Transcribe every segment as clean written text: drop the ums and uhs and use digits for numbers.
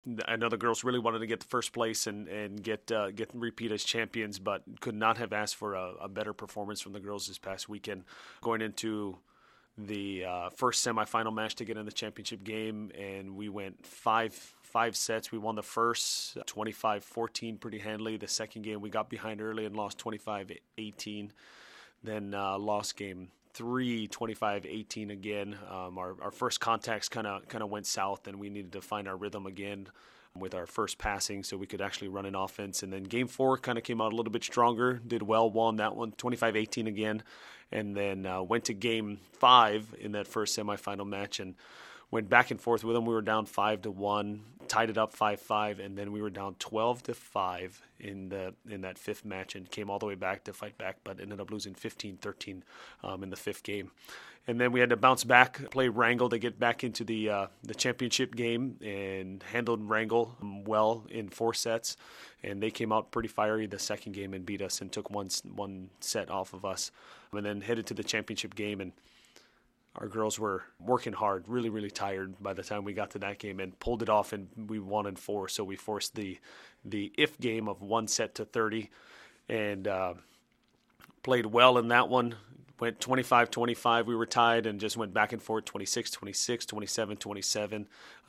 I know the girls really wanted to get the first place and get repeat as champions, but could not have asked for a better performance from the girls this past weekend. Going into the first semifinal match to get in the championship game, and we went five sets. We won the first 25-14 pretty handily. The second game we got behind early and lost 25-18. Then lost game 3, 25-18 again. Our first contacts kind of went south, and we needed to find our rhythm again with our first passing so we could actually run an offense. And then game 4 kind of came out a little bit stronger, did well, won that one 25-18 again, and then went to game 5 in that first semifinal match and went back and forth with them. We were down 5-1, tied it up 5-5, and then we were down 12-5 in that fifth match and came all the way back to fight back, but ended up losing 15-13 in the fifth game. And then we had to bounce back, play Wrangell to get back into the championship game, and handled Wrangell well in 4 sets. And they came out pretty fiery the second game and beat us and took one set off of us. And then headed to the championship game, and our girls were working hard, really, really tired by the time we got to that game, and pulled it off, and we won in 4. So we forced the if game of 1-30 and played well in that one. Went 25-25. We were tied and just went back and forth, 26-26, 27-27.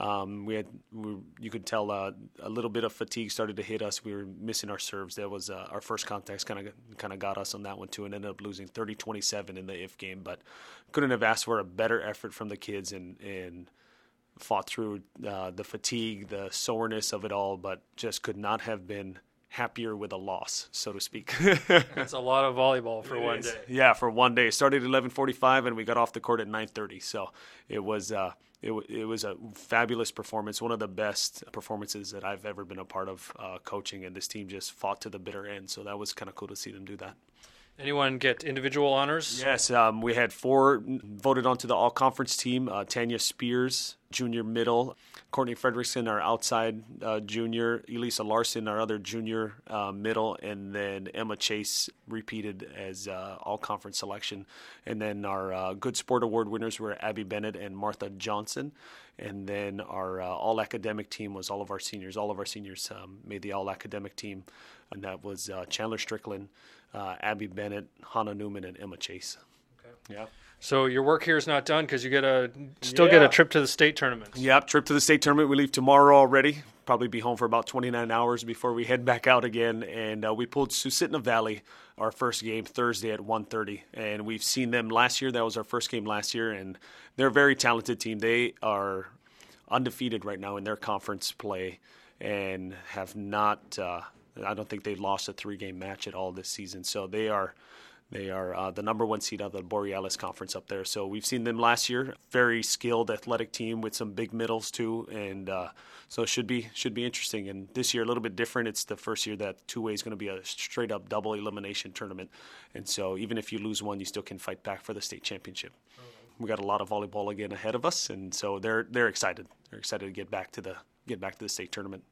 You could tell a little bit of fatigue started to hit us. We were missing our serves. That was our first contacts kind of got us on that one too, and ended up losing 30-27 in the if game. But couldn't have asked for a better effort from the kids and fought through the fatigue, the soreness of it all, but just could not have been happier with a loss, so to speak. That's a lot of volleyball for one day. Yeah, for one day. It started at 11:45 and we got off the court at 9:30. So it was a fabulous performance, one of the best performances that I've ever been a part of coaching, and this team just fought to the bitter end. So that was kind of cool to see them do that. Anyone get individual honors? Yes, we had 4 voted onto the all-conference team. Tanya Spears, junior middle. Courtney Fredrickson, our outside junior. Elisa Larson, our other junior middle. And then Emma Chase repeated as all-conference selection. And then our Good Sport Award winners were Abby Bennett and Martha Johnson. And then our all-academic team was all of our seniors. All of our seniors made the all-academic team. And that was Chandler Strickland, Abby Bennett, Hannah Newman, and Emma Chase. Okay. Yeah. So your work here is not done because you get a trip to the state tournament. Yep, trip to the state tournament. We leave tomorrow already. Probably be home for about 29 hours before we head back out again. And we pulled Susitna Valley, our first game, Thursday at 1:30. And we've seen them last year. That was our first game last year. And they're a very talented team. They are undefeated right now in their conference play and have not I don't think they've lost a 3-game match at all this season. So they are the number 1 seed of the Borealis Conference up there. So we've seen them last year. Very skilled, athletic team with some big middles too, and so it should be interesting. And this year a little bit different. It's the first year that 2A is going to be a straight up double elimination tournament, and so even if you lose one, you still can fight back for the state championship. We got a lot of volleyball again ahead of us, and so they're excited. They're excited to get back to the state tournament.